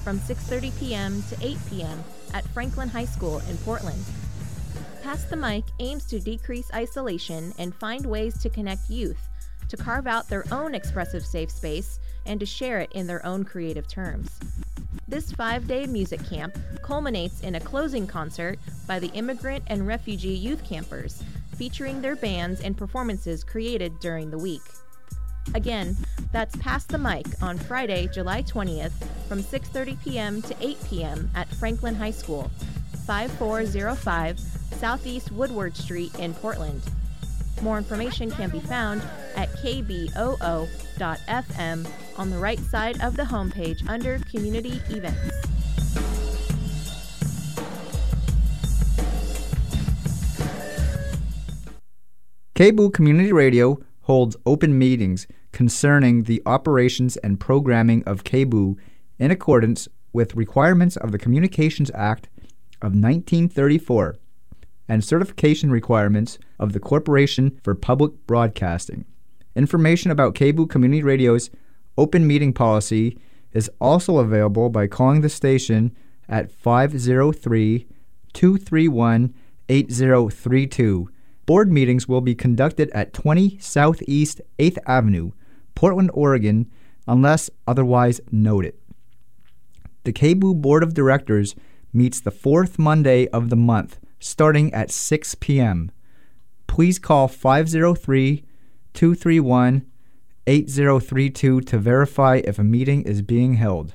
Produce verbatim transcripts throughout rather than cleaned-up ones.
from six thirty p.m. to eight p.m. at Franklin High School in Portland. Pass the Mic aims to decrease isolation and find ways to connect youth, to carve out their own expressive safe space, and to share it in their own creative terms. This five-day music camp culminates in a closing concert by the immigrant and refugee youth campers, featuring their bands and performances created during the week. Again, that's Pass the Mic on Friday, July twentieth from six thirty p.m. to eight p.m. at Franklin High School, five four zero five Southeast Woodward Street in Portland. More information can be found at k b o o dot f m on the right side of the homepage under Community Events. K B O O Community Radio holds open meetings concerning the operations and programming of K B O O in accordance with requirements of the Communications Act of nineteen thirty-four and certification requirements of the Corporation for Public Broadcasting. Information about K B O O Community Radio's open meeting policy is also available by calling the station at five oh three, two three one, eight oh three two. Board meetings will be conducted at twenty Southeast eighth Avenue, Portland, Oregon, unless otherwise noted. The K B O O Board of Directors meets the fourth Monday of the month, starting at six p.m. Please call five oh three, two three one, eight oh three two to verify if a meeting is being held.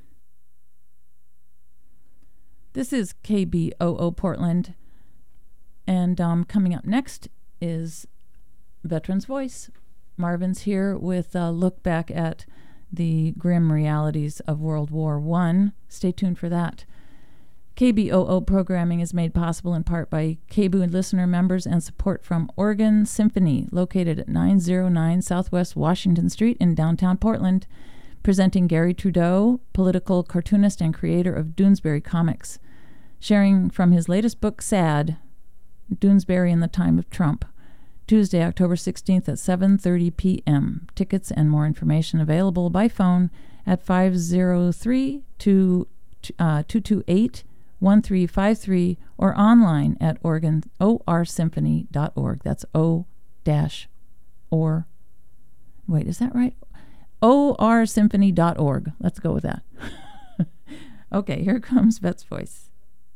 This is K B O O Portland, and um, coming up next is Veteran's Voice. Marvin's here with a look back at the grim realities of World War One. Stay tuned for that. K B O O programming is made possible in part by K B O O listener members and support from Oregon Symphony, located at nine oh nine Southwest Washington Street in downtown Portland, presenting Gary Trudeau, political cartoonist and creator of Doonesbury Comics, sharing from his latest book, Sad, Doonesbury in the Time of Trump, Tuesday, October sixteenth at seven thirty p.m. Tickets and more information available by phone at five oh three, two two eight, one three five three or online at Oregon O R symphony dot org. That's O dash or wait, is that right? O R symphony dot org. Let's go with that. Okay, here comes Vet's Voice.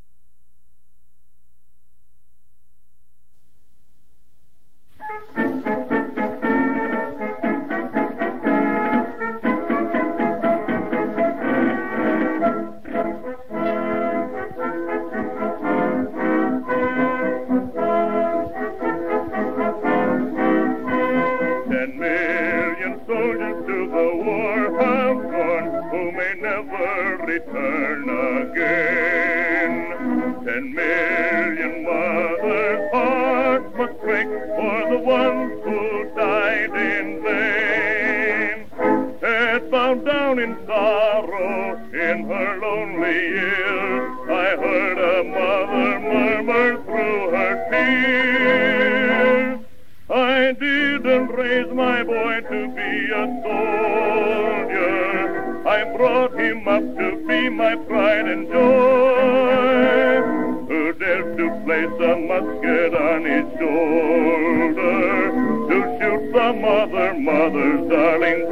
Return again. Ten million mothers' hearts must break for the ones who died in vain. Head bowed down in sorrow in her lonely years, I heard a mother murmur through her tears, I didn't raise my boy to be a soldier, I brought him up to be my pride and joy. Who dared to place a musket on his shoulder to shoot some other mother's darling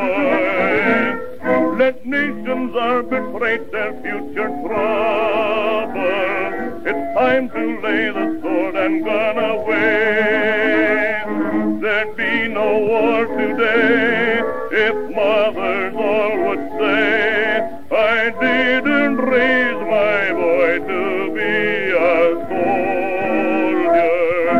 boy? Let nations arbitrate their future trouble. It's time to lay the sword and gun away. There'd be no war today if mothers all would say, I didn't raise my boy to be a soldier.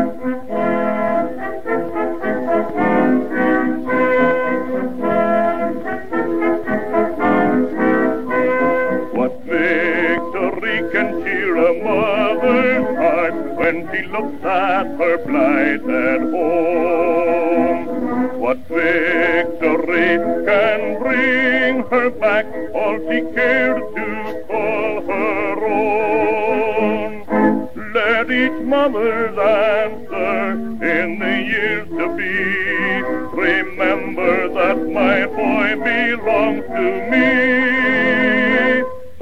What victory can cheer a mother's heart when she looks at her blighted home? What victory can bring her back all she cared to call her own? Let each mother's answer in the years to be, remember that my boy belongs to me.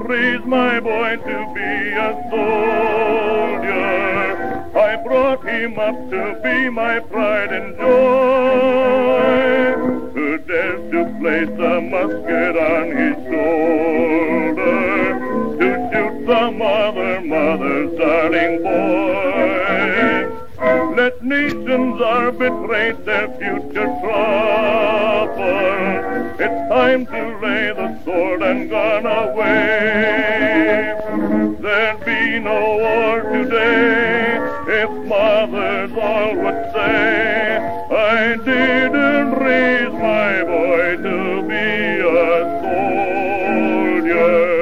raise my boy to be a soldier. I brought him up to be my pride and joy. Who dares to place a musket on his shoulder to shoot some other mother's darling boy? Let nations arbitrate their future trouble. It's time to lay the sword and gun away. There'd be no war today if mothers all would say, I didn't raise my boy to be a soldier.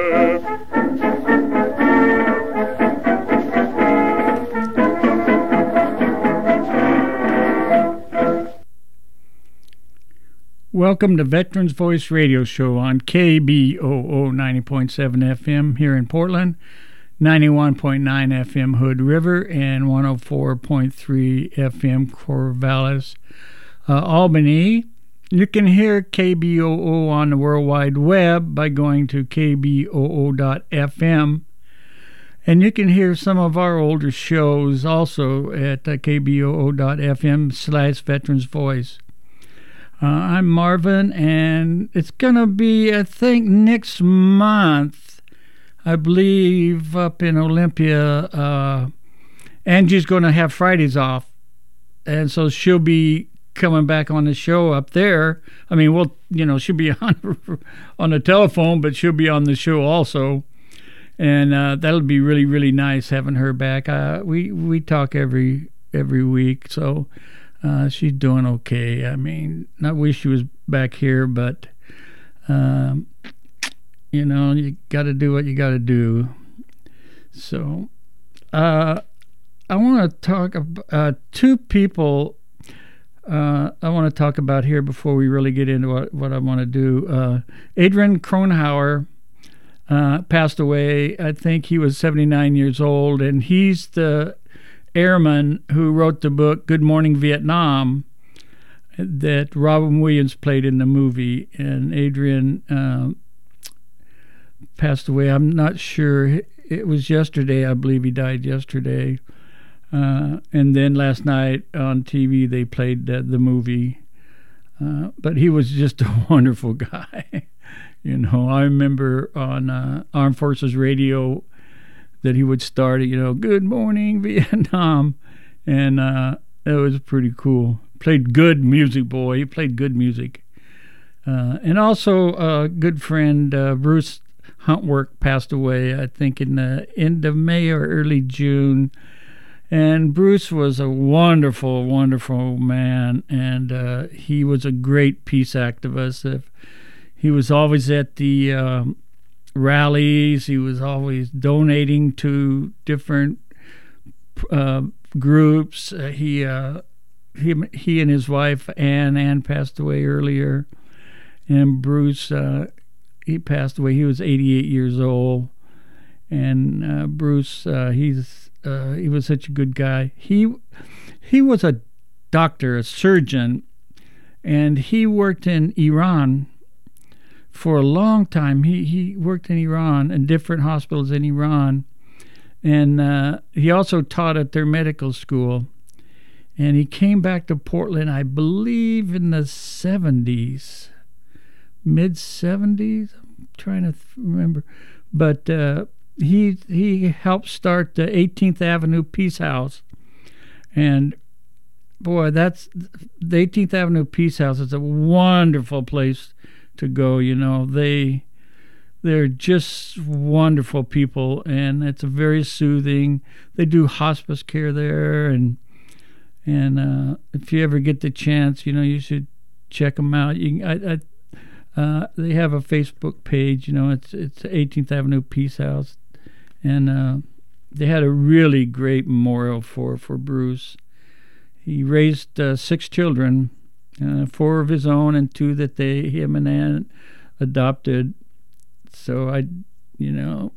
Welcome to Veterans Voice Radio Show on K B O O ninety point seven F M here in Portland, ninety-one point nine F M Hood River, and one oh four point three F M Corvallis, uh, Albany. You can hear K B O O on the World Wide Web by going to K B O O dot F M. And you can hear some of our older shows also at uh, K B O O dot F M slash Veterans Voice. Uh, I'm Marvin, and it's going to be, I think, next month, I believe, up in Olympia. Uh, Angie's going to have Fridays off, and so she'll be coming back on the show up there. I mean, we'll, you know, she'll be on, on the telephone, but she'll be on the show also. And uh, that'll be really, really nice having her back. Uh, we, we talk every every week, so... Uh, she's doing okay. I mean, I wish she was back here, but, um, you know, you got to do what you got to do. So, uh, I want to talk about uh, two people uh, I want to talk about here before we really get into what, what I want to do. Uh, Adrian Cronauer uh, passed away. I think he was seventy-nine years old, and he's the airman who wrote the book Good Morning Vietnam that Robin Williams played in the movie. And Adrian um, passed away. I'm not sure. It was yesterday. I believe he died yesterday. Uh, and then last night on T V they played the, the movie. Uh, but he was just a wonderful guy. You know, I remember on uh, Armed Forces Radio that he would start, you know, Good Morning Vietnam, and uh, it was pretty cool. Played good music, boy. He played good music. Uh, and also a good friend, uh, Bruce Huntwork, passed away, I think, in the end of May or early June. And Bruce was a wonderful, wonderful man, and uh, he was a great peace activist. If he was always at the... Um, rallies. He was always donating to different uh, groups. Uh, he uh, he he and his wife Ann Ann passed away earlier, and Bruce uh, he passed away. He was eighty-eight years old, and uh, Bruce uh, he's uh, he was such a good guy. He he was a doctor, a surgeon, and he worked in Iran. For a long time, he, he worked in Iran, in different hospitals in Iran. And uh, he also taught at their medical school. And he came back to Portland, I believe, in the seventies, mid-seventies. I'm trying to th- remember. But uh, he he helped start the eighteenth Avenue Peace House. And, boy, that's the eighteenth Avenue Peace House is a wonderful place to go. You know, they they're just wonderful people, and it's very soothing. They do hospice care there, and and uh, if you ever get the chance, you know, you should check them out. You can, I, I, uh, they have a Facebook page. You know, it's it's eighteenth Avenue Peace House, and uh, they had a really great memorial for for Bruce. He raised uh, six children. Uh, four of his own and two that they, him and Ann, adopted. So I, you know,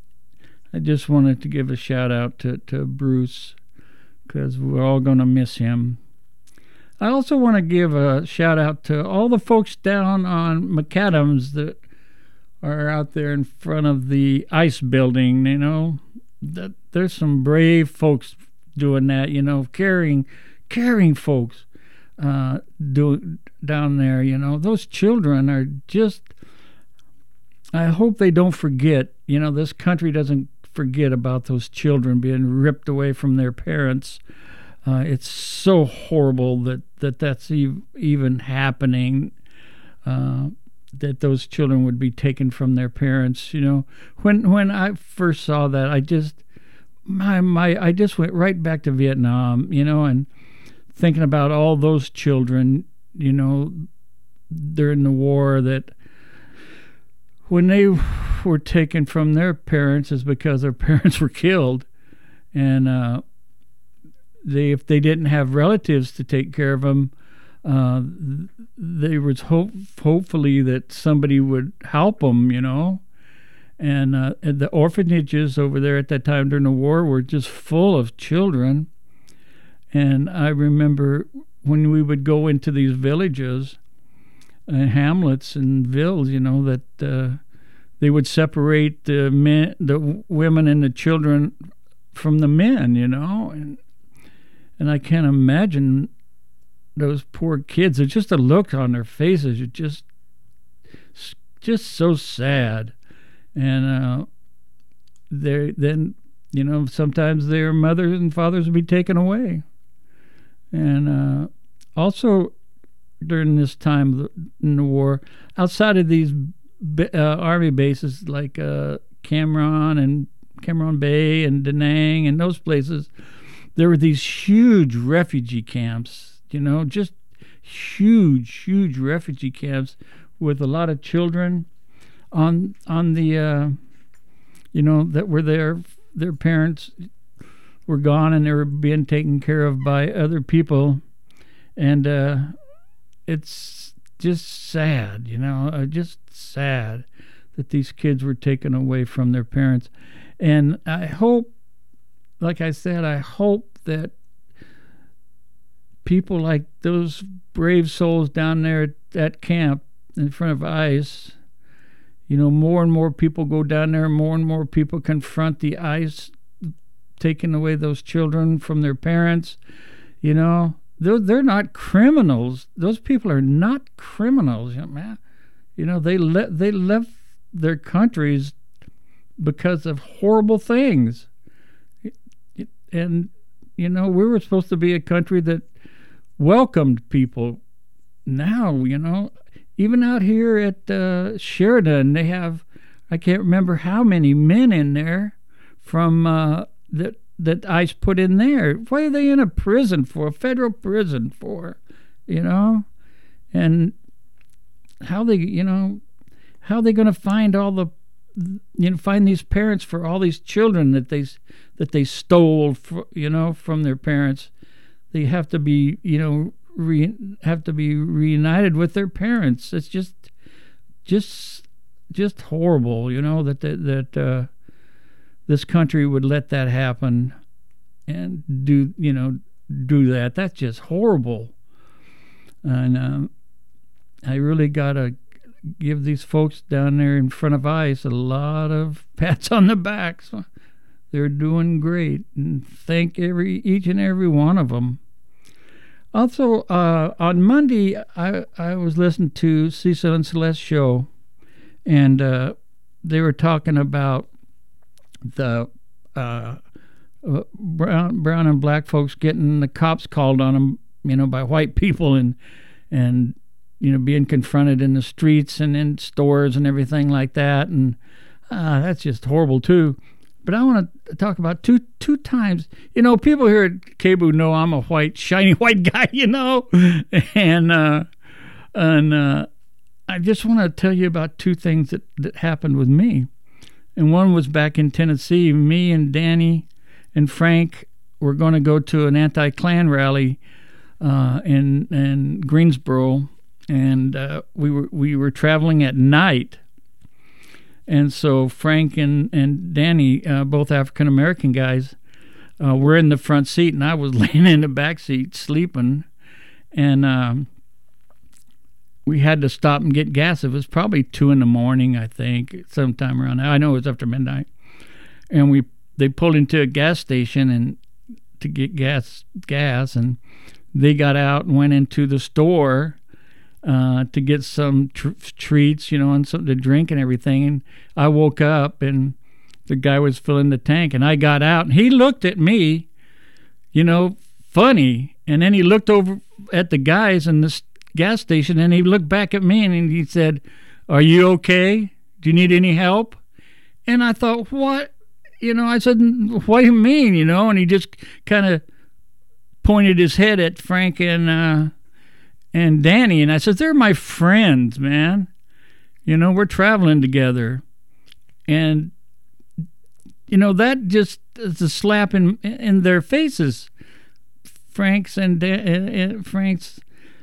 I just wanted to give a shout out to, to Bruce, because we're all going to miss him. I also want to give a shout out to all the folks down on McAdams that are out there in front of the ice building, you know, that there's some brave folks doing that, you know, caring, caring folks uh, do down there, you know. Those children are just, I hope they don't forget, you know, this country doesn't forget about those children being ripped away from their parents. Uh, it's so horrible that, that that's ev- even happening, uh, that those children would be taken from their parents. You know, when when I first saw that, I just my my I just went right back to Vietnam, you know, and thinking about all those children, you know, during the war, that when they were taken from their parents is because their parents were killed, and uh, they if they didn't have relatives to take care of them. Uh, there was hope, hopefully that somebody would help them, you know, and, uh, and the orphanages over there at that time during the war were just full of children. And I remember when we would go into these villages, uh, hamlets and villes, you know, that uh, they would separate the men, the women and the children from the men, you know, and and I can't imagine those poor kids. It's just a look on their faces. It's just, just so sad. And uh, they then, you know, sometimes their mothers and fathers would be taken away. And uh, also during this time in the war, outside of these uh, army bases like uh, Cameron and Cameron Bay and Da Nang and those places, there were these huge refugee camps. You know, just huge, huge refugee camps with a lot of children on on the, uh, you know, that were there. Their parents were gone and they were being taken care of by other people, and uh, it's just sad, you know, uh, just sad that these kids were taken away from their parents. And I hope, like I said, I hope that people like those brave souls down there at that camp in front of ICE, you know, more and more people go down there, more and more people confront the ICE taking away those children from their parents. You know, they're, they're not criminals. Those people are not criminals, you know, man. You know, they le- they left their countries because of horrible things. And, you know, we were supposed to be a country that welcomed people. Now, you know, even out here at uh, Sheridan, they have, I can't remember how many men in there from uh, that that ICE put in there. What are they in a prison for, a federal prison for, you know? And how they, you know, how are they going to find all the, you know, find these parents for all these children that they that they stole, for, you know, from their parents? They have to be, you know, re, have to be reunited with their parents. It's just, just, just horrible, you know, that that, that uh, this country would let that happen and do, you know, do that. That's just horrible. And um, I really gotta give these folks down there in front of ICE a lot of pats on the back. So they're doing great, and thank every each and every one of them. Also, uh, on Monday, I I was listening to Cecil and Celeste's show, and uh, they were talking about the uh, uh, brown brown and black folks getting the cops called on them, you know, by white people, and and you know, being confronted in the streets and in stores and everything like that, and uh, that's just horrible too. But I want to talk about two two times. You know, people here at K B O know I'm a white, shiny white guy, you know, and uh, and uh, I just want to tell you about two things that, that happened with me. And one was back in Tennessee. Me and Danny and Frank were going to go to an anti-Klan rally uh, in in Greensboro, and uh, we were we were traveling at night. And so Frank and, and Danny, uh, both African-American guys, uh, were in the front seat, and I was laying in the back seat sleeping. And um, we had to stop and get gas. It was probably two in the morning, I think, sometime around there. I know it was after midnight. And we they pulled into a gas station and to get gas, gas, and they got out and went into the store uh, to get some tr- treats, you know, and something to drink and everything. And I woke up and the guy was filling the tank, and I got out, and he looked at me, you know, funny. And then he looked over at the guys in the gas station, and he looked back at me, and he said, "Are you okay? Do you need any help?" And I thought, what? You know, I said, "What do you mean?" You know, and he just kind of pointed his head at Frank and uh, and Danny, and I said, "They're my friends, man. You know, we're traveling together." And you know, that just is a slap in in their faces. Frank's and uh, Frank's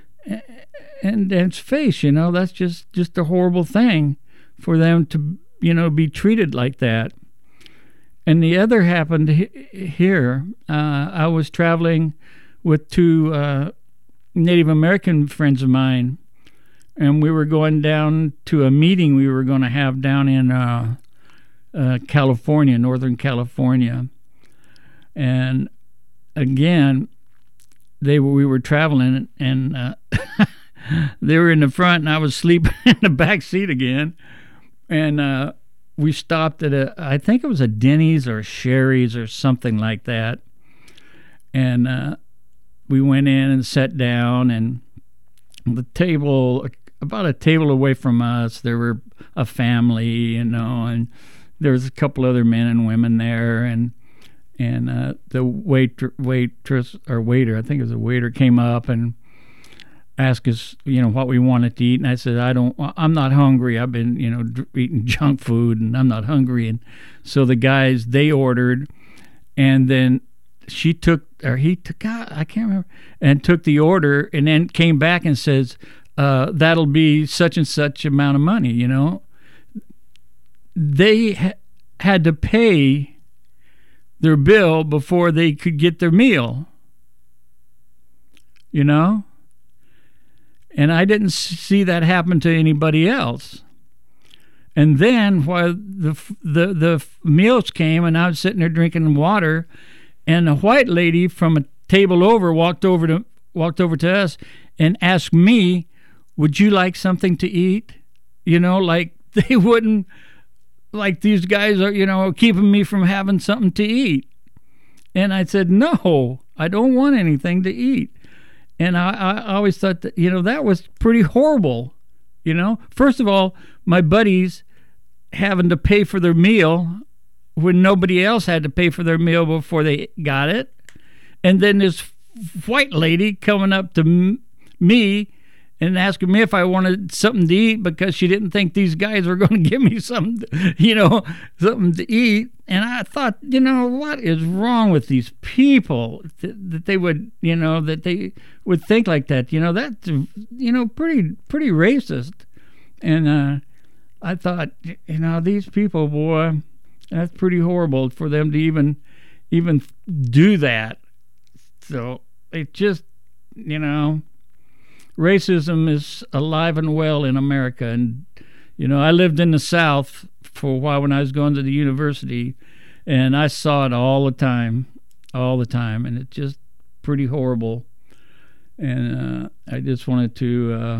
and Dan's face, you know, that's just, just a horrible thing for them to, you know, be treated like that. And the other happened he- here. Uh, I was traveling with two uh, Native American friends of mine, and we were going down to a meeting we were going to have down in uh, uh, California, Northern California. And again, they were, we were traveling, and uh, they were in the front, and I was sleeping in the back seat again. And uh, we stopped at a, I think it was a Denny's or a Sherry's or something like that. And uh, we went in and sat down, and the table, about a table away from us, there were a family, you know, and there was a couple other men and women there, and and uh, the wait waitress or waiter, I think it was a waiter, came up and asked us, you know, what we wanted to eat, and I said, I don't, I'm not hungry. I've been, you know, eating junk food, and I'm not hungry. And so the guys, they ordered, and then she took, or he took, God, I can't remember, and took the order, and then came back and says, uh, that'll be such and such amount of money, you know. They ha- had to pay their bill before they could get their meal, you know. And I didn't see that happen to anybody else. And then while the the the meals came, and I was sitting there drinking water, and a white lady from a table over walked over to walked over to us and asked me, "Would you like something to eat?" You know, like they wouldn't, like these guys are, you know, keeping me from having something to eat. And I said, "No, I don't want anything to eat." And I, I always thought that, you know, that was pretty horrible, you know. First of all, my buddies having to pay for their meal when nobody else had to pay for their meal before they got it. And then this white lady coming up to m- me and asking me if I wanted something to eat because she didn't think these guys were going to give me something, to, you know, something to eat. And I thought, you know, what is wrong with these people that, that they would, you know, that they would think like that? You know, that's, you know, pretty, pretty racist. And uh, I thought, you know, these people, boy, that's pretty horrible for them to even, even do that. So it just, you know, racism is alive and well in America. And, you know, I lived in the South for a while when I was going to the university, and I saw it all the time, all the time, and it's just pretty horrible. And uh, I just wanted to uh,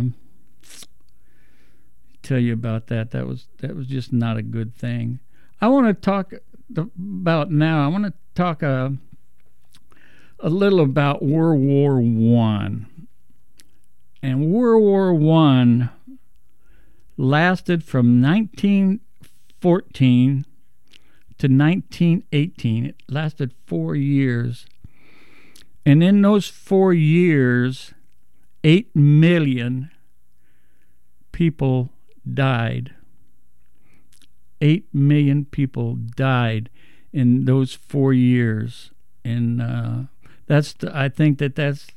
tell you about that. That was that was just not a good thing. I want to talk about now. I want to talk uh, a little about World War One. And World War One lasted from nineteen fourteen to nineteen eighteen. It lasted four years. And in those four years, eight million people died. Eight million people died in those four years. And uh, that's the, I think that that's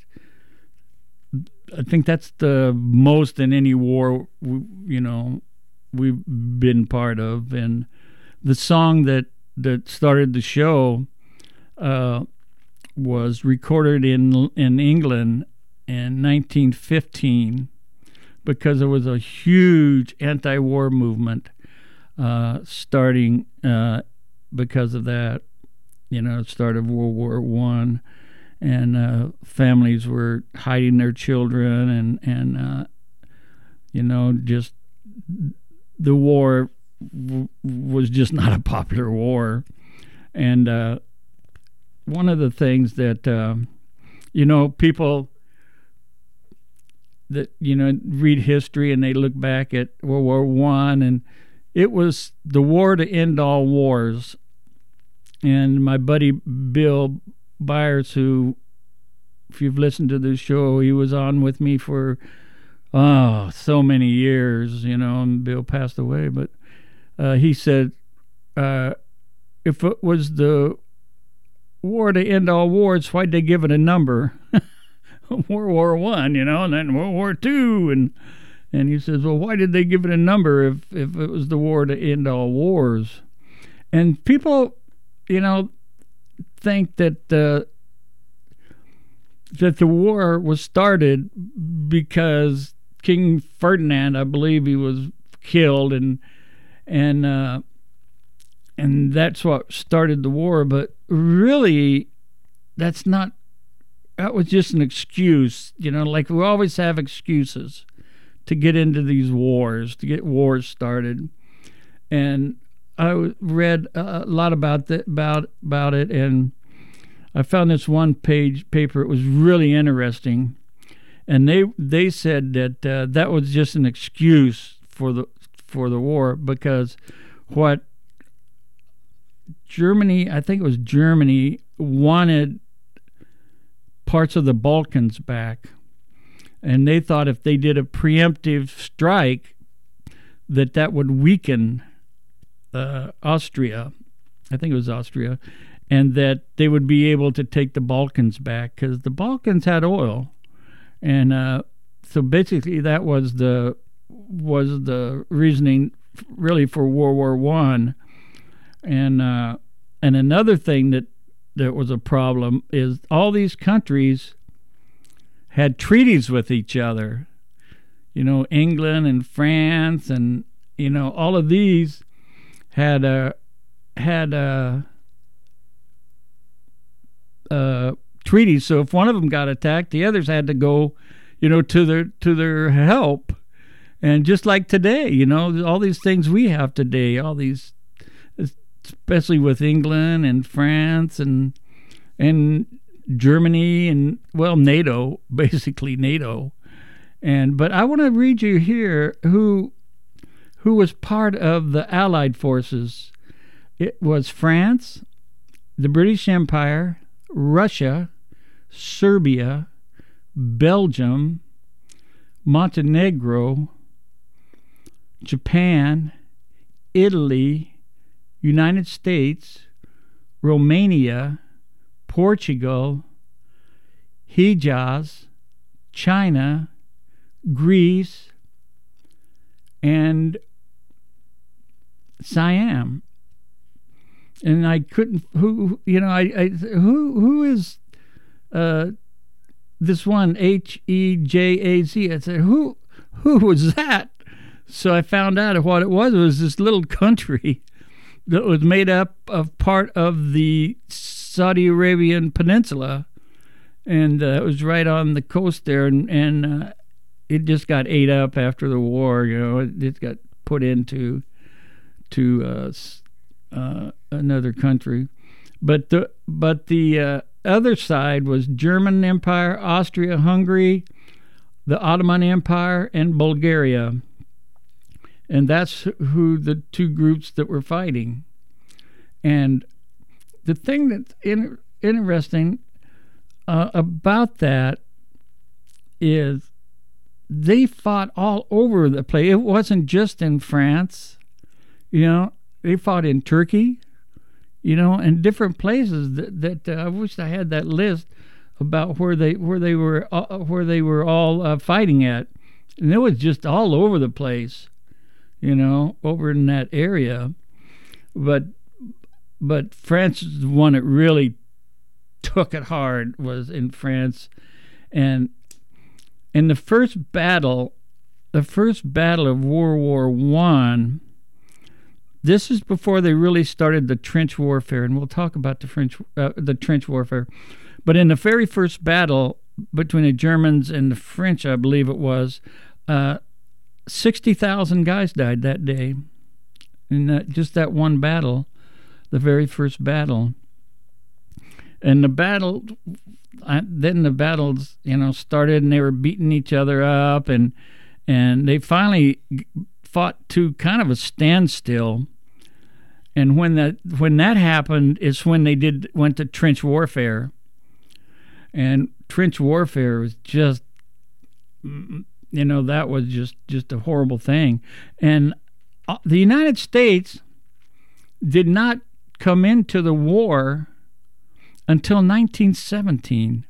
I think that's the most in any war, you know, we've been part of. And the song that, that started the show uh, was recorded in in England in nineteen fifteen because there was a huge anti-war movement uh, starting uh, because of that. You know, it started World War One, and uh, families were hiding their children, and and uh, you know, just the war w- was just not a popular war. And uh, one of the things that uh, you know, people that you know read history and they look back at World War One, and it was the war to end all wars. And my buddy Bill Byers, who, if you've listened to this show, he was on with me for oh so many years, you know, and Bill passed away. But uh, he said, uh, if it was the war to end all wars, why'd they give it a number? World War One, you know, and then World War Two, and and he says, well, why did they give it a number if if it was the war to end all wars? And people, you know, think that uh, that the war was started because King Ferdinand, I believe, he was killed, and and uh, and that's what started the war. But really, that's not. That was just an excuse, you know. Like we always have excuses to get into these wars, to get wars started, and I read a lot about that, about about it, and I found this one page paper. It was really interesting, and they they said that uh, that was just an excuse for the for the war, because what Germany, I think it was Germany, wanted parts of the Balkans back, and they thought if they did a preemptive strike, that that would weaken Uh, Austria, I think it was Austria, and that they would be able to take the Balkans back, because the Balkans had oil, and uh, so basically that was the was the reasoning really for World War One, and uh, and another thing that that was a problem is all these countries had treaties with each other, you know, England and France, and you know all of these had a had a, a treaty. So if one of them got attacked, the others had to go, you know, to their to their help. And just like today, you know, all these things we have today, all these, especially with England and France and and Germany and well NATO, basically NATO. And but I want to read you here who. who was part of the Allied forces. It was France, the British Empire, Russia, Serbia, Belgium, Montenegro, Japan, Italy, United States, Romania, Portugal, Hejaz, China, Greece, and Siam. And I couldn't, who, you know, I, I who, who is uh, this one, H E J A Z? I said, who, who was that? So I found out what it was. It was this little country that was made up of part of the Saudi Arabian Peninsula, and uh, it was right on the coast there, and, and uh, it just got ate up after the war. You know, it, it got put into to uh, uh, another country, but the but the uh, other side was German Empire, Austria-Hungary, the Ottoman Empire, and Bulgaria, and that's who the two groups that were fighting. And the thing that's in, interesting uh, about that is they fought all over the place. It wasn't just in France. You know, they fought in Turkey, you know, and different places that, that uh, I wish I had that list about where they where they were uh, where they were all uh, fighting at, and it was just all over the place, you know, over in that area. But but France, the one that really took it hard was in France, and in the first battle the first battle of World War One. This is before they really started the trench warfare, and we'll talk about the French, uh, the trench warfare. But in the very first battle between the Germans and the French, I believe it was, uh, sixty thousand guys died that day in that, just that one battle, the very first battle. And the battle, I, then the battles, you know, started, and they were beating each other up, and and they finally fought to kind of a standstill. And when that when that happened, is when they did went to trench warfare. And trench warfare was just, you know, that was just, just a horrible thing. And the United States did not come into the war until nineteen seventeen.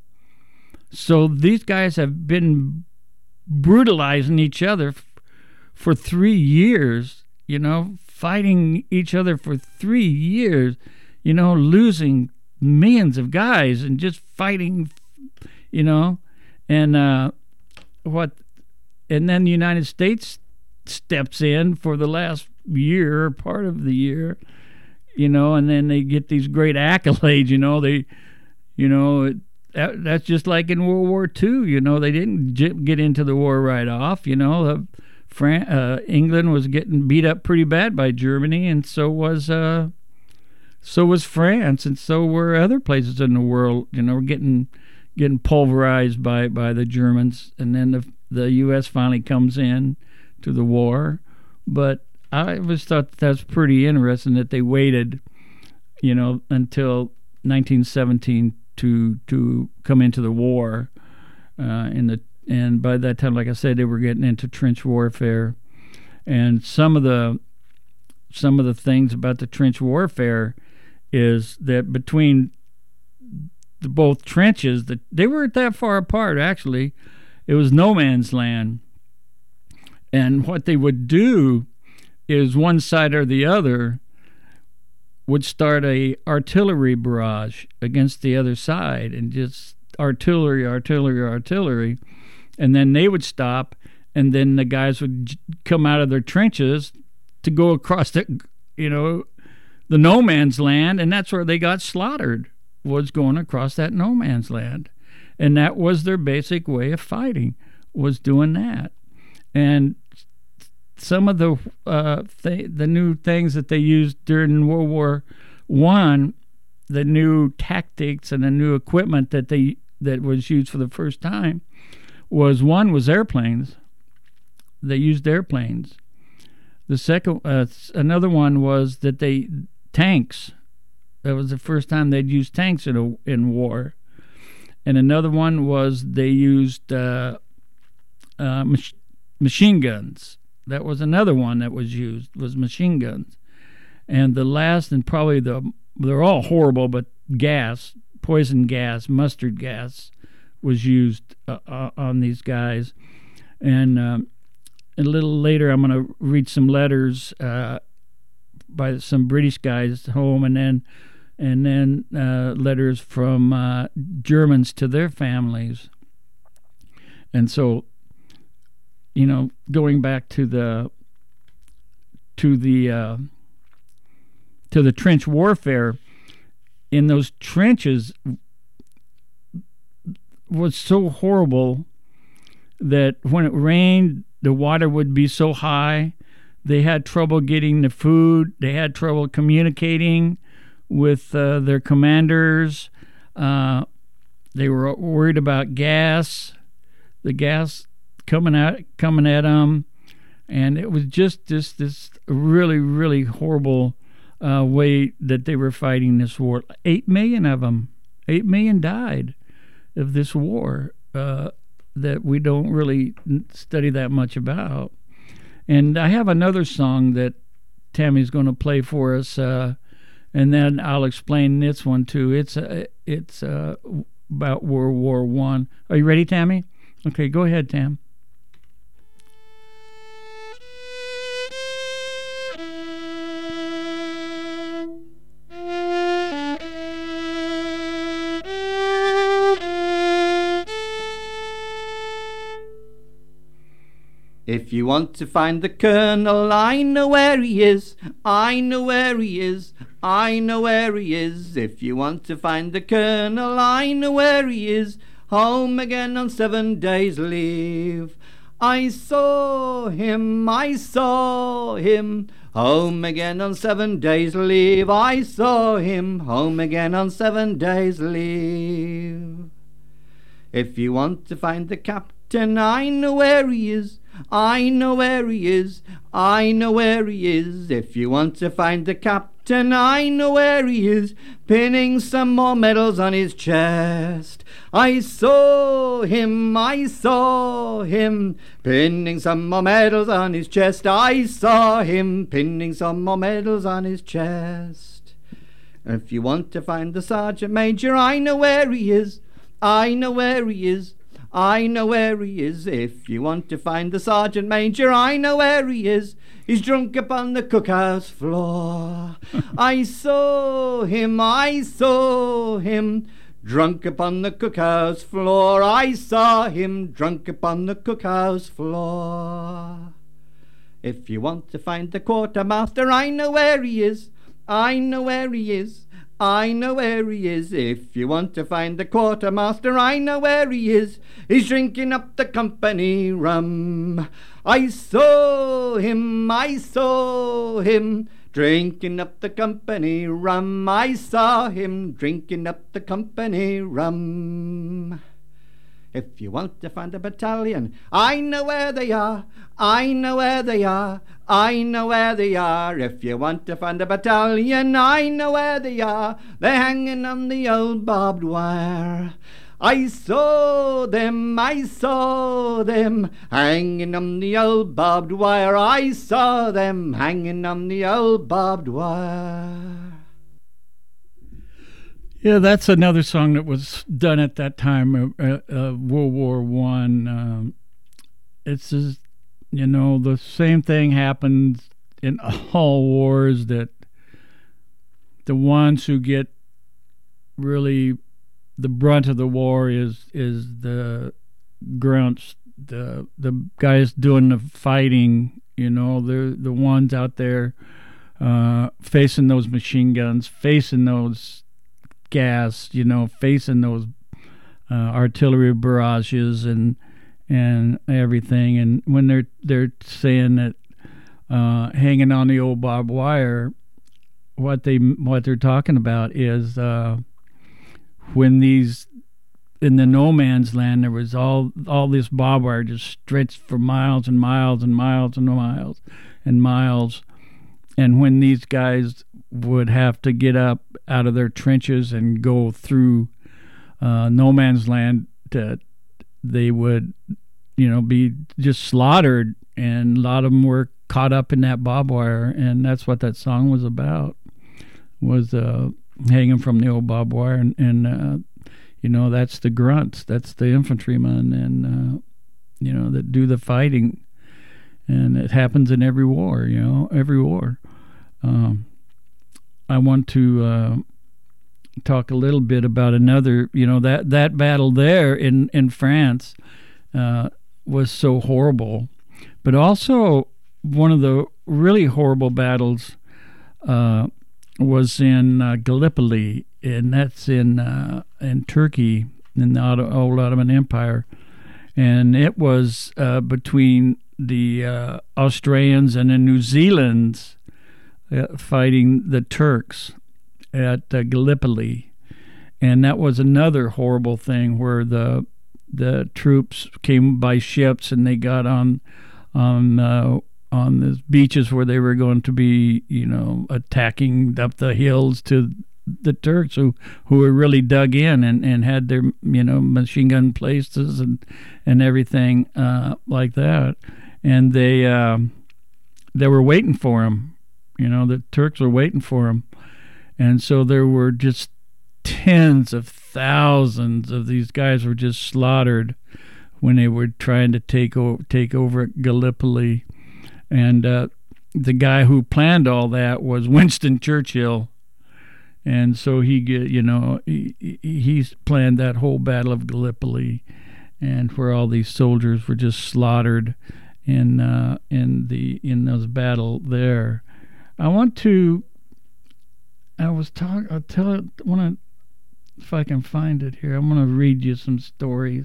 So these guys have been brutalizing each other f- for three years, you know, fighting each other for three years, you know, losing millions of guys and just fighting, you know, and uh, what, and then the United States steps in for the last year or part of the year, you know, and then they get these great accolades, you know, they, you know, it, that, that's just like in World War Two, you know, they didn't j- get into the war right off, you know, uh, Fran- uh, England was getting beat up pretty bad by Germany, and so was, uh, so was France, and so were other places in the world, you know, getting, getting pulverized by, by the Germans, and then the, the U S finally comes in to the war, but I always thought that's pretty interesting that they waited, you know, until nineteen seventeen to to come into the war, uh, in the and by that time, like I said, they were getting into trench warfare, and some of the some of the things about the trench warfare is that between the both trenches, that they weren't that far apart actually. It was no man's land, and what they would do is one side or the other would start a artillery barrage against the other side, and just artillery, artillery, artillery, and then they would stop, and then the guys would j- come out of their trenches to go across the, you know, the no man's land, and that's where they got slaughtered, was going across that no man's land, and that was their basic way of fighting, was doing that. And some of the uh, th- the new things that they used during World War One, the new tactics and the new equipment that they that was used for the first time, was one was airplanes. They used airplanes. The second, uh, another one was that they tanks. That was the first time they'd used tanks in a, in war. And another one was they used uh, uh, mach- machine guns. That was another one that was used, was machine guns. And the last, and probably the, they're all horrible, but gas, poison gas, mustard gas was used uh, uh, on these guys. And um, a little later, I'm going to read some letters uh, by some British guys home, and then and then uh, letters from uh, Germans to their families. And so, you know, going back to the to the uh, to the trench warfare, in those trenches was so horrible that when it rained, the water would be so high, they had trouble getting the food, they had trouble communicating with uh, their commanders, uh, they were worried about gas, the gas coming at coming at them, and it was just this this really really horrible uh, way that they were fighting this war. Eight million of them, eight million died of this war uh, that we don't really study that much about. And I have another song that Tammy's going to play for us, uh, and then I'll explain this one too. It's uh, it's uh, about World War One. Are you ready, Tammy? Okay, go ahead, Tam. If you want to find the Colonel, I know where he is. I know where he is. I know where he is. If you want to find the Colonel, I know where he is. Home again on seven days' leave. I saw him, I saw him. Home again on seven days' leave. I saw him. Home again on seven days' leave. If you want to find the captain, I know where he is. I know where he is. I know where he is. If you want to find the captain, I know where he is. Pinning some more medals on his chest. I saw him, I saw him. Pinning some more medals on his chest. I saw him pinning some more medals on his chest. If you want to find the sergeant major, I know where he is. I know where he is. I know where he is. If you want to find the sergeant major, I know where he is. He's drunk upon the cookhouse floor. I saw him, I saw him, drunk upon the cookhouse floor. I saw him drunk upon the cookhouse floor. If you want to find the quartermaster, I know where he is. I know where he is. I know where he is. If you want to find the quartermaster, I know where he is. He's drinking up the company rum. I saw him, I saw him, drinking up the company rum. I saw him drinking up the company rum. If you want to find a battalion, I know where they are. I know where they are. I know where they are. If you want to find a battalion, I know where they are. They're hanging on the old barbed wire. I saw them, I saw them, hanging on the old barbed wire. I saw them hanging on the old barbed wire. Yeah, that's another song that was done at that time, uh, uh, World War One. Um, it's just, you know, the same thing happens in all wars, that the ones who get really the brunt of the war is is the grunts, the the guys doing the fighting. You know, they're the ones out there uh, facing those machine guns, facing those gas, you know, facing those uh, artillery barrages and and everything. And when they're they're saying that uh, hanging on the old barbed wire, what they what they're talking about is uh, when these in the no man's land, there was all all this barbed wire just stretched for miles and miles and miles and miles and miles. And when these guys would have to get up out of their trenches and go through uh, no man's land, to, they would, you know, be just slaughtered, and a lot of them were caught up in that barbed wire, and that's what that song was about, was uh, hanging from the old barbed wire, and, and uh, you know, that's the grunts, that's the infantrymen, and uh, you know, that do the fighting, and it happens in every war, you know, every war. Um, I want to uh, talk a little bit about another, you know, that, that battle there in, in France uh, was so horrible. But also one of the really horrible battles uh, was in uh, Gallipoli, and that's in uh, in Turkey, in the old Ottoman Empire. And it was uh, between the uh, Australians and the New Zealanders Uh, fighting the Turks at uh, Gallipoli, and that was another horrible thing where the the troops came by ships and they got on on uh, on the beaches where they were going to be, you know, attacking up the hills to the Turks who, who were really dug in and, and had their, you know, machine gun places and and everything uh, like that, and they um, they were waiting for them. You know, the Turks were waiting for him. And so there were just tens of thousands of these guys were just slaughtered when they were trying to take, o- take over Gallipoli. And uh, the guy who planned all that was Winston Churchill. And so he, get, you know, he, he's planned that whole Battle of Gallipoli, and where all these soldiers were just slaughtered. in uh, in the in those battle there. I want to. I was talking. I'll tell it. Want to, if I can find it here. I'm going to read you some stories.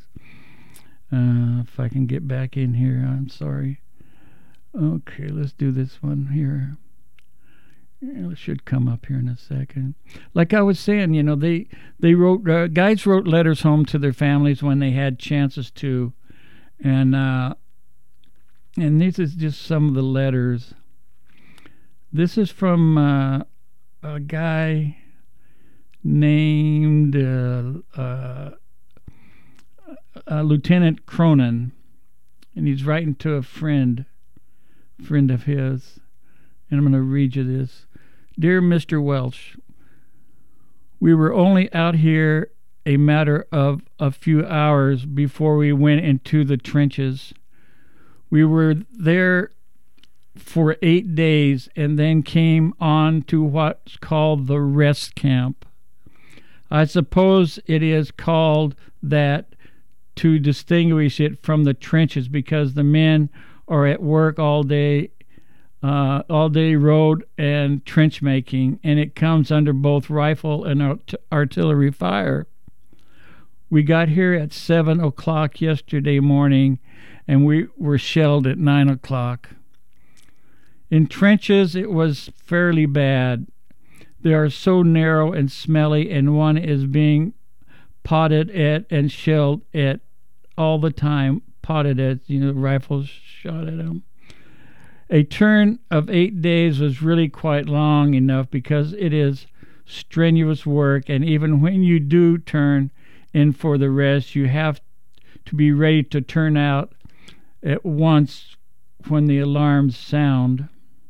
Uh, if I can get back in here, I'm sorry. Okay, let's do this one here. It should come up here in a second. Like I was saying, you know, they they wrote uh, guys wrote letters home to their families when they had chances to, and uh, and this is just some of the letters. This is from uh, a guy named uh, uh, uh, Lieutenant Cronin, and he's writing to a friend, friend of his. And I'm going to read you this. Dear Mister Welch, we were only out here a matter of a few hours before we went into the trenches. We were there for eight days and then came on to what's called the rest camp. I suppose it is called that to distinguish it from the trenches because the men are at work all day Uh, all-day road and trench making, and it comes under both rifle and art- artillery fire. We got here at seven o'clock yesterday morning, and we were shelled at nine o'clock. In trenches, it was fairly bad. They are so narrow and smelly, and one is being potted at and shelled at all the time. Potted at, you know, rifles shot at them. A turn of eight days was really quite long enough because it is strenuous work, and even when you do turn in for the rest, you have to be ready to turn out at once when the alarms sound.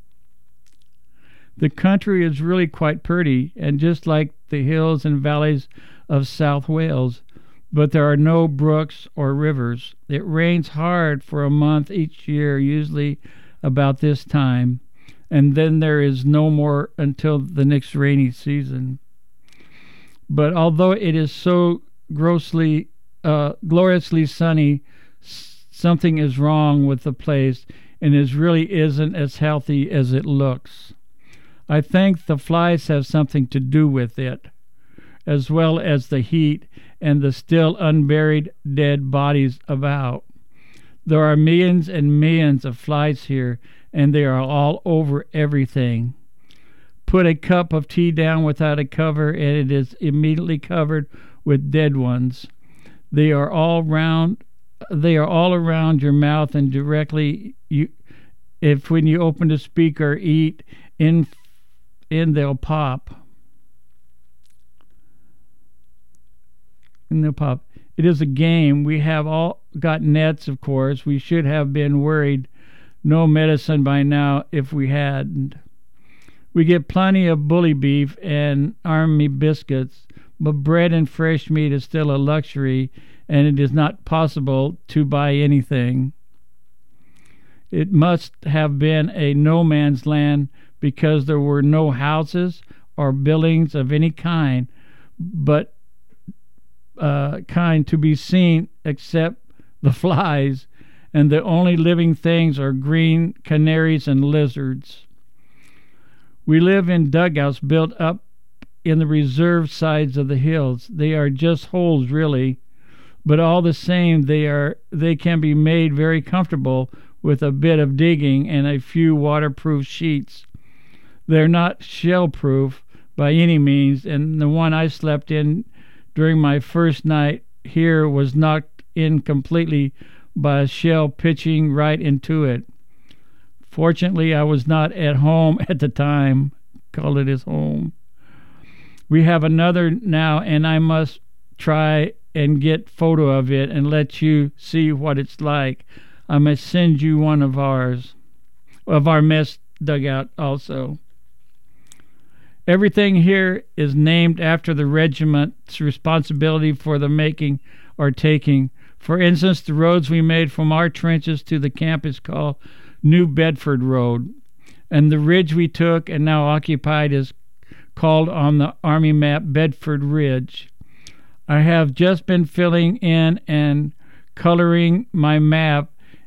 The country is really quite pretty, and just like the hills and valleys of South Wales, but there are no brooks or rivers. It rains hard for a month each year, usually about this time, and then there is no more until the next rainy season. But although it is so grossly, uh, gloriously sunny, s- something is wrong with the place, and it really isn't as healthy as it looks. I think the flies have something to do with it, as well as the heat and the still unburied dead bodies about. There are millions and millions of flies here, and they are all over everything. Put a cup of tea down without a cover, and it is immediately covered with dead ones. They are all round. They are all around your mouth, and directly you, if when you open to speak or eat, in, in they'll pop. And they'll pop. It is a game. We have all got nets, of course. We should have been worried. No medicine by now if we hadn't. We get plenty of bully beef and army biscuits, but bread and fresh meat is still a luxury, and it is not possible to buy anything. It must have been a no man's land because there were no houses or buildings of any kind, but Uh, kind to be seen except the flies, and the only living things are green canaries and lizards. We live in dugouts built up in the reserve sides of the hills. They are just holes, really, but all the same, they are they can be made very comfortable with a bit of digging and a few waterproof sheets. They're not shell-proof by any means, and the one I slept in during my first night here was knocked in completely by a shell pitching right into it. Fortunately, I was not at home at the time. Called it his home. We have another now, and I must try and get photo of it and let you see what it's like. I must send you one of ours, of our mess dugout also. Everything here is named after the regiment's responsibility for the making or taking. For instance, the roads we made from our trenches to the camp is called New Bedford Road, and the ridge we took and now occupied is called on the Army map Bedford Ridge. I have just been filling in and coloring my map,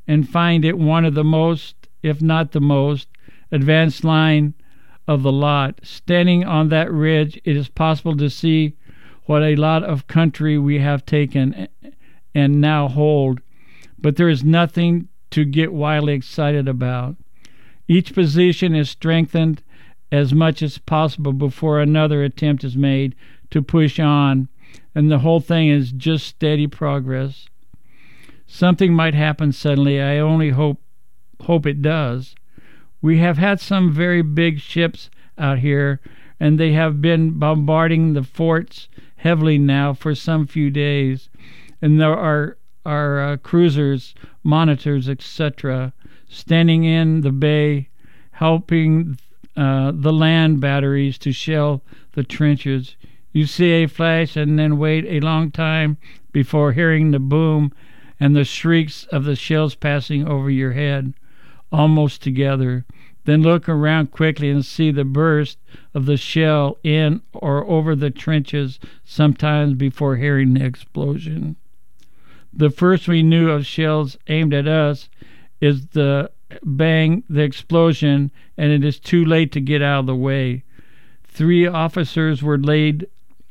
and find it one of the most, if not the most, advanced line of the lot. Standing on that ridge, it is possible to see what a lot of country we have taken and now hold, but there is nothing to get wildly excited about. Each position is strengthened as much as possible before another attempt is made to push on, and the whole thing is just steady progress. Something might happen suddenly. I only hope hope it does. We have had some very big ships out here, and they have been bombarding the forts heavily now for some few days, and there are are uh, cruisers, monitors, et cetera, standing in the bay, helping uh, the land batteries to shell the trenches. You see a flash and then wait a long time before hearing the boom and the shrieks of the shells passing over your head, almost together. Then look around quickly and see the burst of the shell in or over the trenches, sometimes before hearing the explosion. The first we knew of shells aimed at us is the bang, the explosion, and it is too late to get out of the way. Three officers were laid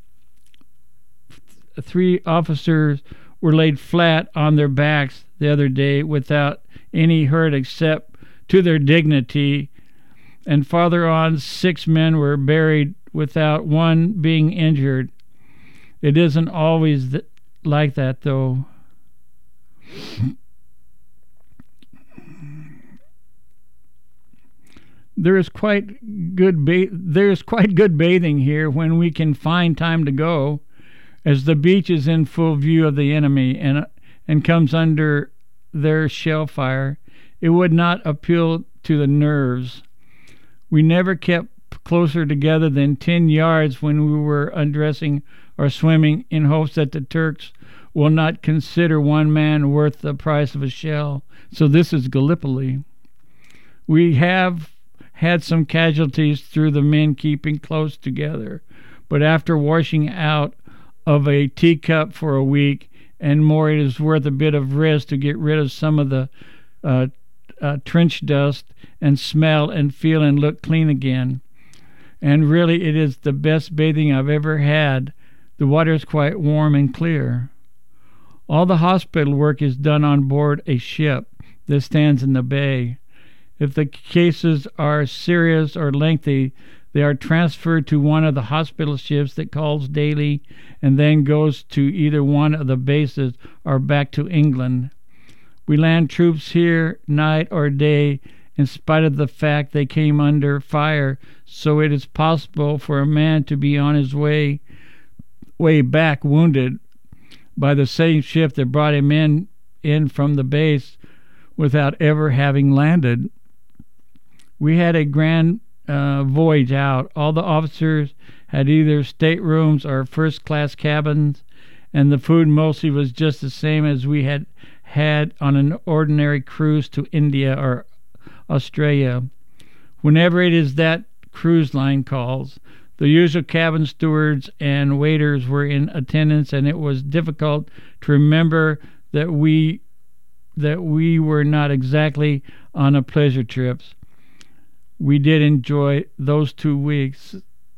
three officers were laid flat on their backs the other day without any hurt except to their dignity, and farther on six men were buried without one being injured. It isn't always th- like that, though. There is quite good ba- there is quite good bathing here when we can find time to go, as the beach is in full view of the enemy and and comes under their shell fire. It would not appeal to the nerves. We never kept closer together than ten yards when we were undressing or swimming, in hopes that the Turks will not consider one man worth the price of a shell. So this is Gallipoli. We have had some casualties through the men keeping close together, but after washing out of a teacup for a week and more, it is worth a bit of risk to get rid of some of the uh, uh, trench dust and smell and feel and look clean again. And really, it is the best bathing I've ever had. The water is quite warm and clear. All the hospital work is done on board a ship that stands in the bay. If the cases are serious or lengthy, they are transferred to one of the hospital ships that calls daily and then goes to either one of the bases or back to England. We land troops here night or day in spite of the fact they came under fire, so it is possible for a man to be on his way way back wounded by the same ship that brought him in, in from the base without ever having landed. We had a grand uh, voyage out. All the officers had either staterooms or first-class cabins, and the food mostly was just the same as we had had on an ordinary cruise to India or Australia. Whenever it is that cruise line calls, the usual cabin stewards and waiters were in attendance, and it was difficult to remember that we that we were not exactly on a pleasure trip. We did enjoy those two weeks.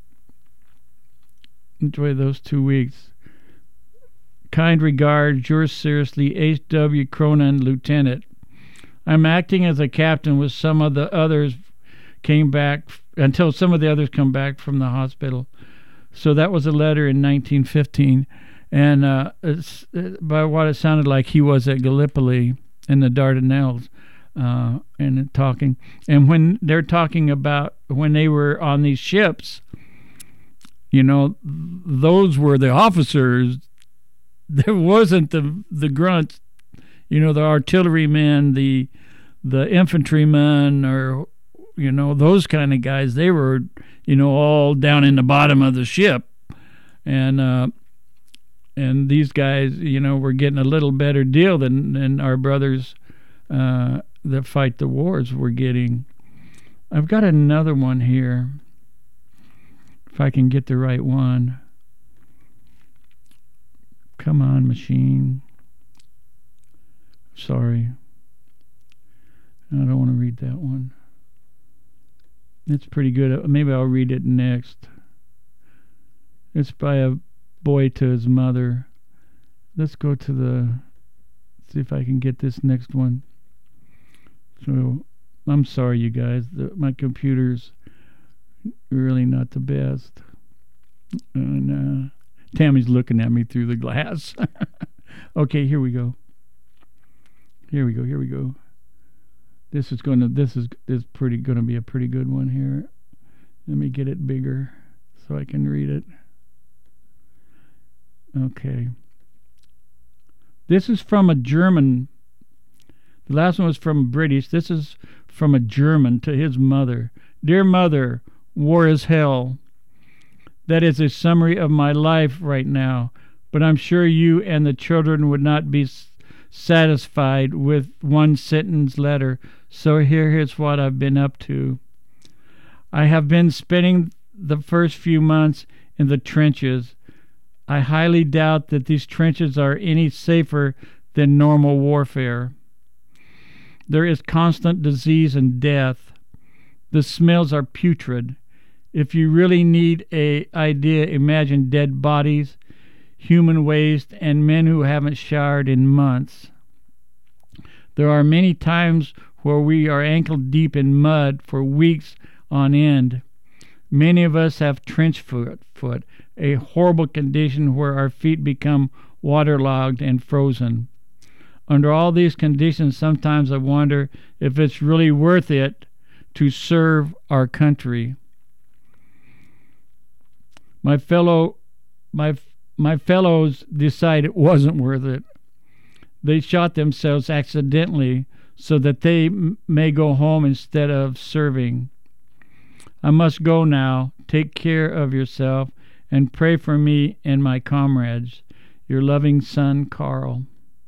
Enjoy those two weeks. Kind regards, yours seriously, H W Cronin, Lieutenant. I'm acting as a captain with some of the others came back until some of the others come back from the hospital. So that was a letter in nineteen fifteen, and uh, it's, by what it sounded like, he was at Gallipoli in the Dardanelles, uh, and talking. And when they're talking about when they were on these ships, you know, those were the officers. There wasn't the the grunts, you know, the artillerymen, the the infantrymen, or you know, those kind of guys. They were, you know, all down in the bottom of the ship, and uh, and these guys, you know, were getting a little better deal than than our brothers uh, that fight the wars were getting. I've got another one here, if I can get the right one. Come on, machine. Sorry. I don't want to read that one. It's pretty good. Maybe I'll read it next. It's by a boy to his mother. Let's go to the... see if I can get this next one. So, I'm sorry, you guys. The, my computer's really not the best. And uh, Tammy's looking at me through the glass. Okay, here we go. Here we go. Here we go. This is going to. This is is pretty going to be a pretty good one here. Let me get it bigger so I can read it. Okay. This is from a German. The last one was from British. This is from a German to his mother. Dear mother, war is hell. That is a summary of my life right now, but I'm sure you and the children would not be s- satisfied with one sentence letter, so here is what I've been up to. I have been spending the first few months in the trenches. I highly doubt that these trenches are any safer than normal warfare. There is constant disease and death. The smells are putrid. If you really need an idea, imagine dead bodies, human waste, and men who haven't showered in months. There are many times where we are ankle deep in mud for weeks on end. Many of us have trench foot, foot, a horrible condition where our feet become waterlogged and frozen. Under all these conditions, sometimes I wonder if it's really worth it to serve our country. My fellow, my my fellows decide it wasn't worth it. They shot themselves accidentally so that they m- may go home instead of serving. I must go now. Take care of yourself and pray for me and my comrades. Your loving son, Carl.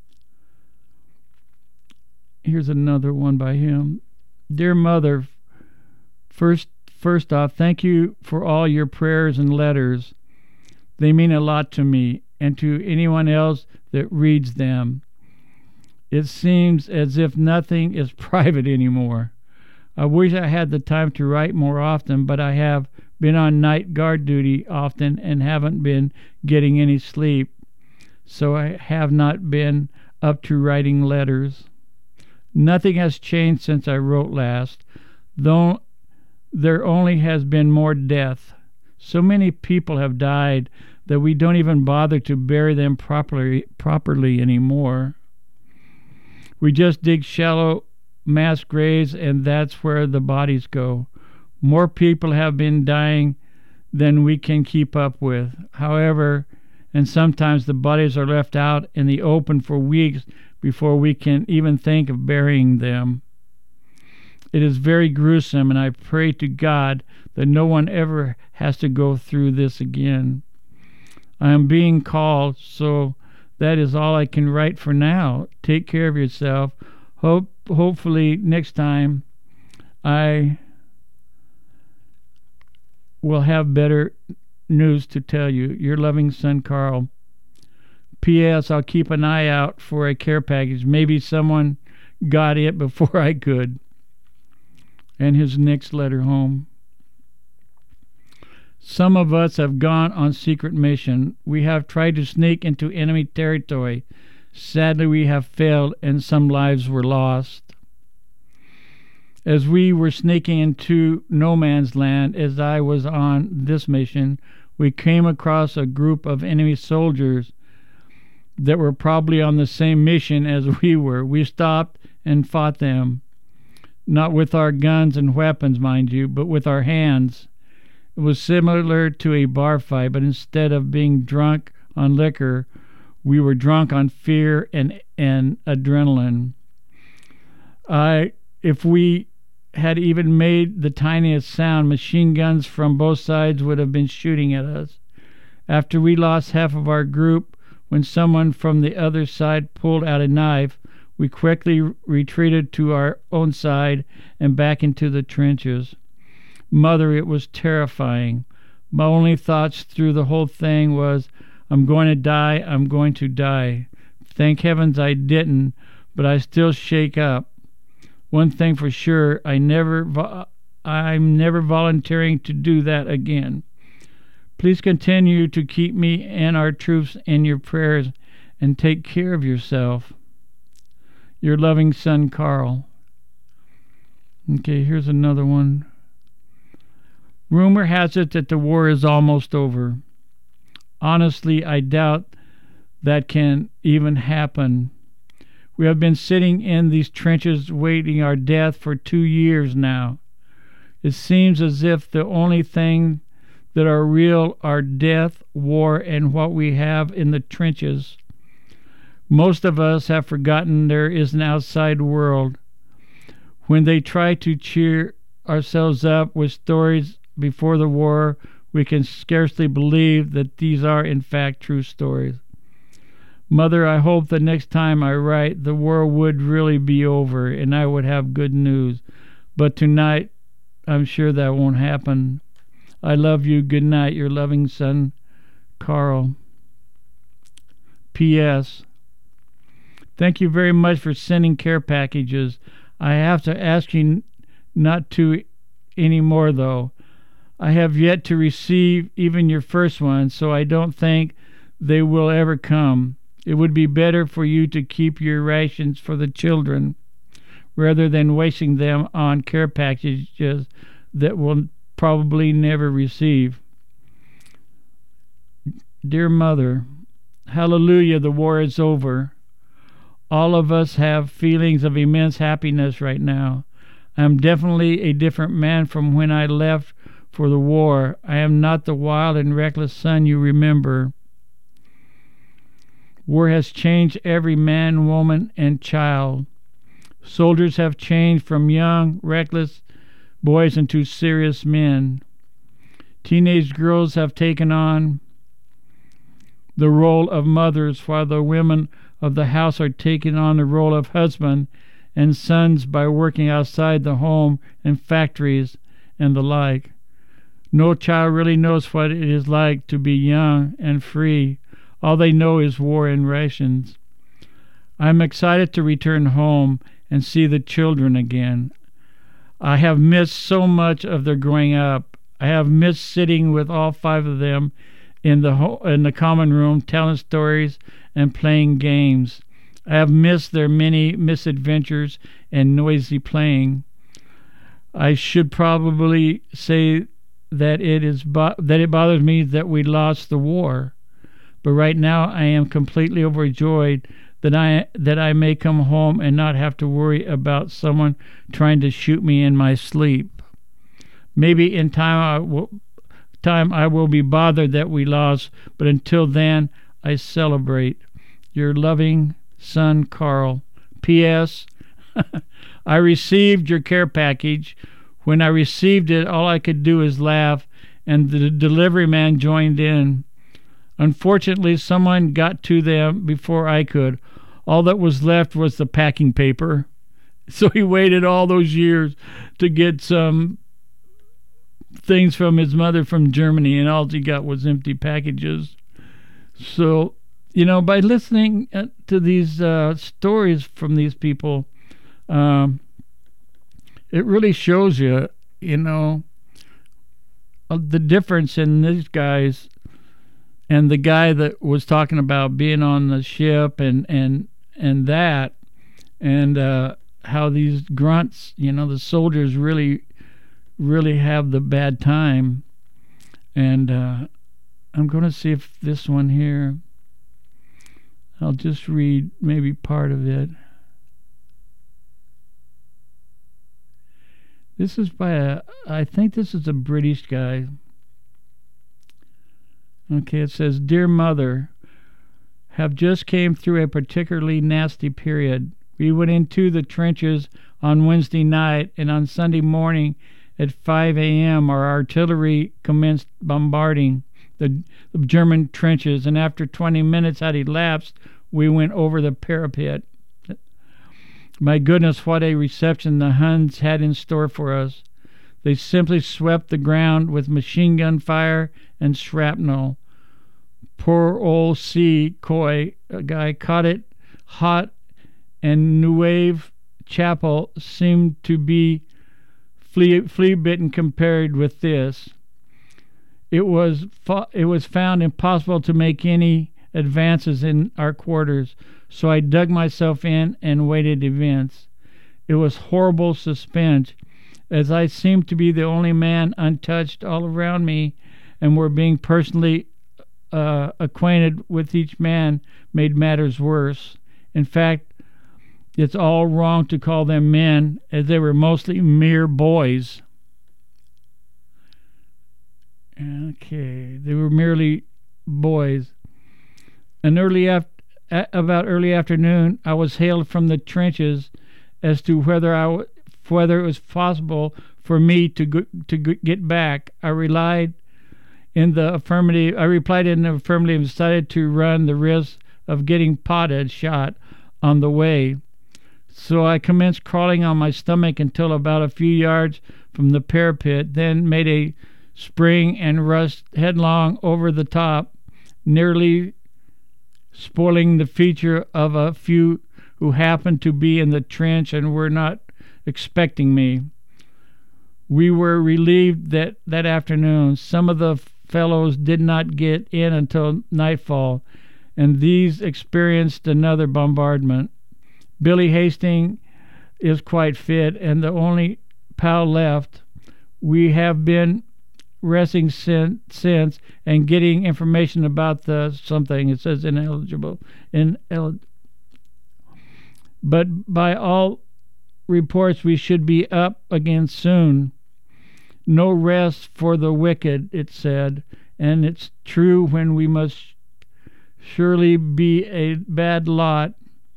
Here's another one by him. Dear Mother, first first off, thank you for all your prayers and letters. They mean a lot to me and to anyone else that reads them. It seems as if nothing is private anymore. I wish I had the time to write more often, but I have been on night guard duty often and haven't been getting any sleep, so I have not been up to writing letters. Nothing has changed since I wrote last, though there only has been more death. So many people have died that we don't even bother to bury them properly, properly anymore. We just dig shallow mass graves, and that's where the bodies go. More people have been dying than we can keep up with. However, and sometimes the bodies are left out in the open for weeks before we can even think of burying them. It is very gruesome, and I pray to God that no one ever has to go through this again. I am being called, so that is all I can write for now. Take care of yourself. Hope, hopefully next time I will have better news to tell you. Your loving son, Carl. P S. I'll keep an eye out for a care package. Maybe someone got it before I could. And his next letter home. Some of us have gone on secret mission. We have tried to sneak into enemy territory. Sadly, we have failed, and some lives were lost. As we were sneaking into no man's land, as I was on this mission, we came across a group of enemy soldiers that were probably on the same mission as we were. We stopped and fought them. Not with our guns and weapons, mind you, but with our hands. It was similar to a bar fight, but instead of being drunk on liquor, we were drunk on fear and, and adrenaline. I, if we had even made the tiniest sound, machine guns from both sides would have been shooting at us. After we lost half of our group, when someone from the other side pulled out a knife, we quickly retreated to our own side and back into the trenches. Mother, it was terrifying. My only thoughts through the whole thing was, I'm going to die, I'm going to die. Thank heavens I didn't, but I still shake up. One thing for sure, I never, vo- I'm never volunteering to do that again. Please continue to keep me and our troops in your prayers and take care of yourself. Your loving son, Carl. Okay, here's another one. Rumor has it that the war is almost over. Honestly, I doubt that can even happen. We have been sitting in these trenches waiting our death for two years now. It seems as if the only thing that are real are death, war, and what we have in the trenches. Most of us have forgotten there is an outside world. When they try to cheer ourselves up with stories before the war, we can scarcely believe that these are in fact true stories. Mother, I hope the next time I write, the war would really be over and I would have good news. But tonight, I'm sure that won't happen. I love you. Good night. Your loving son, Carl. P S. Thank you very much for sending care packages. I have to ask you not to anymore, though. I have yet to receive even your first one, so I don't think they will ever come. It would be better for you to keep your rations for the children rather than wasting them on care packages that will probably never receive. Dear Mother, hallelujah, the war is over. All of us have feelings of immense happiness right now. I am definitely a different man from when I left for the war. I am not the wild and reckless son you remember. War has changed every man, woman, and child. Soldiers have changed from young, reckless boys into serious men. Teenage girls have taken on the role of mothers, while the women of the house are taking on the role of husband and sons by working outside the home and factories and the like. No child really knows what it is like to be young and free. All they know is war and rations. I'm excited to return home and see the children again. I have missed so much of their growing up. I have missed sitting with all five of them in the ho- in the common room, telling stories and playing games. I have missed their many misadventures and noisy playing. I should probably say that it is bo- that it bothers me that we lost the war. But right now I am completely overjoyed that I that I may come home and not have to worry about someone trying to shoot me in my sleep. Maybe in time I will, time I will be bothered that we lost, but until then I celebrate. Your loving son, Carl. P S. I received your care package. When I received it, all I could do is laugh, and the delivery man joined in. Unfortunately, someone got to them before I could. All that was left was the packing paper. So he waited all those years to get some things from his mother from Germany, and all he got was empty packages. So, you know, by listening to these uh, stories from these people, um, it really shows you, you know, the difference in these guys and the guy that was talking about being on the ship and and and that, and uh, how these grunts, you know, the soldiers really, really have the bad time. And uh, I'm going to see if this one here, I'll just read maybe part of it. This is by a, I think this is a British guy. Okay, it says, Dear Mother, have just came through a particularly nasty period. We went into the trenches on Wednesday night, and on Sunday morning at five a.m. our artillery commenced bombarding the, the German trenches, and after twenty minutes had elapsed, we went over the parapet. My goodness, what a reception the Huns had in store for us. They simply swept the ground with machine gun fire and shrapnel. Poor old C. Coy, a guy, caught it hot, and Nueve chapel seemed to be flea, flea bitten compared with this. It was fo- it was found impossible to make any advances in our quarters, so I dug myself in and waited events. It was horrible suspense, as I seemed to be the only man untouched all around me, and were being personally uh, acquainted with each man made matters worse. In fact, it's all wrong to call them men, as they were mostly mere boys. Okay, they were merely boys. An early af- about early afternoon, I was hailed from the trenches as to whether I w- whether it was possible for me to go- to g- get back. I relied in the affirmative. I replied in the affirmative and decided to run the risk of getting potted shot on the way. So I commenced crawling on my stomach until about a few yards from the parapet, then made a spring and rushed headlong over the top, nearly spoiling the feature of a few who happened to be in the trench and were not expecting me. We were relieved that that afternoon. Some of the fellows did not get in until nightfall, and these experienced another bombardment. Billy Hastings is quite fit and the only pal left. We have been resting sin, since and getting information about the something. It says ineligible. Inel- but by all reports, we should be up again soon. No rest for the wicked, it said, and it's true when we must surely be a bad lot.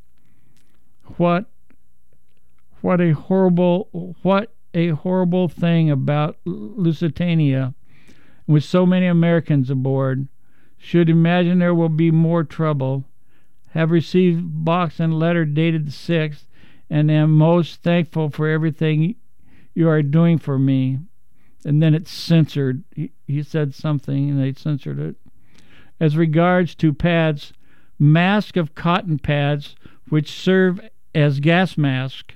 What what a horrible what a horrible thing about Lusitania, with so many Americans aboard. Should imagine there will be more trouble. Have received box and letter dated the sixth, and am most thankful for everything you are doing for me. And then it's censored. He, he said something, and they censored it. As regards to pads, mask of cotton pads, which serve as gas mask.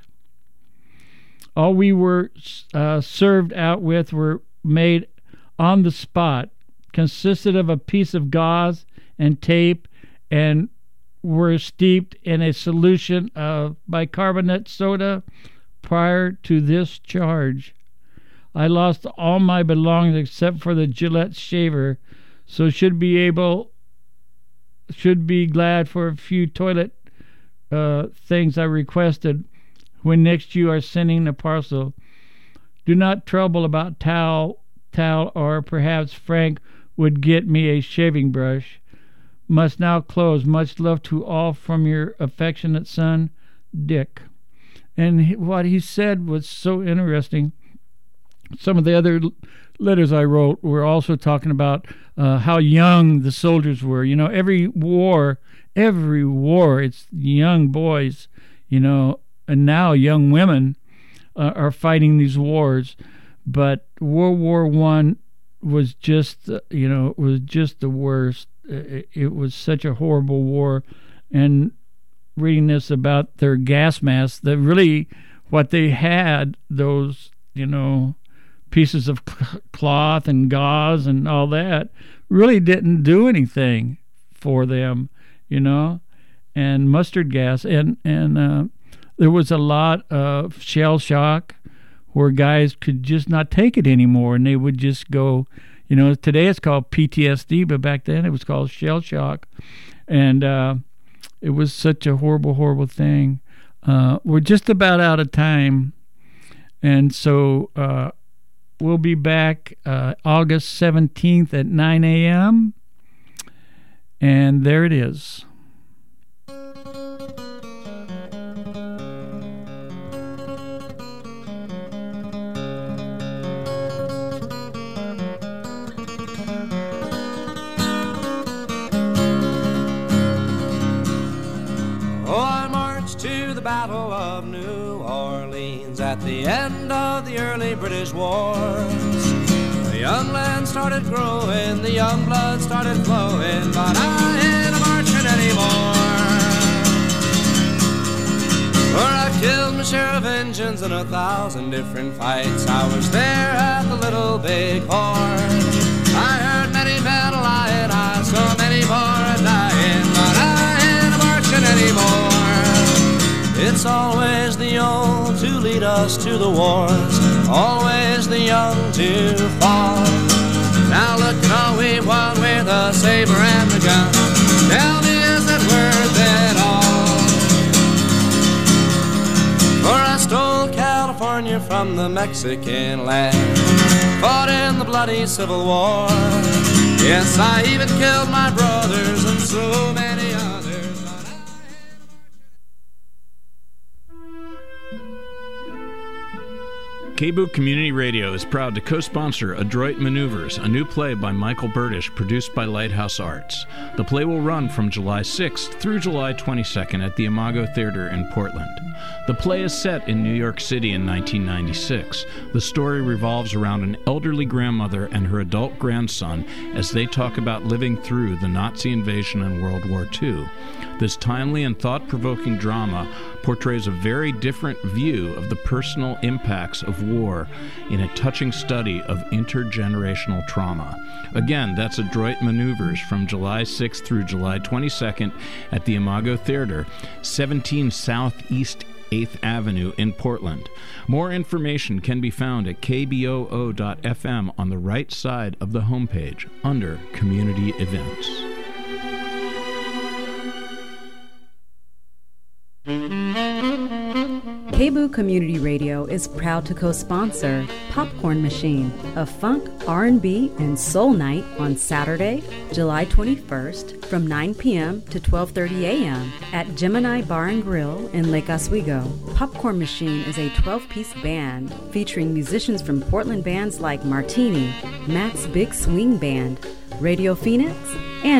All we were uh, served out with were made on the spot, consisted of a piece of gauze and tape, and were steeped in a solution of bicarbonate soda prior to this charge. I lost all my belongings except for the Gillette shaver, so should be able, should be glad for a few toilet uh, things I requested when next you are sending a parcel. Do not trouble about towel, towel, or perhaps Frank would get me a shaving brush. Must now close. Much love to all from your affectionate son, Dick. And he, what he said was so interesting. Some of the other letters I wrote were also talking about uh, how young the soldiers were. You know, every war, every war, it's young boys, you know, and now young women uh, are fighting these wars. But World War One was just, uh, you know, was just the worst. It, it was such a horrible war. And reading this about their gas masks, that really what they had, those, you know, pieces of cloth and gauze and all that, really didn't do anything for them, you know, and mustard gas. And, and uh, there was a lot of shell shock where guys could just not take it anymore, and they would just go, you know, today it's called P T S D, but back then it was called shell shock. And uh, it was such a horrible, horrible thing. Uh, we're just about out of time. And so uh, we'll be back uh, August seventeenth at nine a.m. And there it is. To the Battle of New Orleans at the end of the early British wars. The young land started growing, the young blood started flowing, but I ain't marching anymore. For I killed my share of Injuns in a thousand different fights. I was there at the Little Big Horn. I heard many men lying, I saw many more dying, but I ain't marching anymore. It's always the old to lead us to the wars, always the young to fall. Now look at all we won with the saber and the gun. Tell me, is it worth it all? For I stole California from the Mexican land, fought in the bloody Civil War. Yes, I even killed my brothers and so many others. K B O O Community Radio is proud to co-sponsor Adroit Maneuvers, a new play by Michael Burdish, produced by Lighthouse Arts. The play will run from July sixth through July twenty-second at the Imago Theater in Portland. The play is set in New York City in nineteen ninety-six. The story revolves around an elderly grandmother and her adult grandson as they talk about living through the Nazi invasion in World War Two. This timely and thought-provoking drama portrays a very different view of the personal impacts of war in a touching study of intergenerational trauma. Again, that's Adroit Maneuvers from July sixth through July twenty-second at the Imago Theater, seventeen Southeast eighth Avenue in Portland. More information can be found at k b o o dot f m on the right side of the homepage under Community Events. K B O O Community Radio is proud to co-sponsor Popcorn Machine, a funk, R and B, and soul night on Saturday, July twenty-first from nine p.m. to twelve thirty a.m. at Gemini Bar and Grill in Lake Oswego. Popcorn Machine is a twelve-piece band featuring musicians from Portland bands like Martini, Matt's Big Swing Band, Radio Phoenix,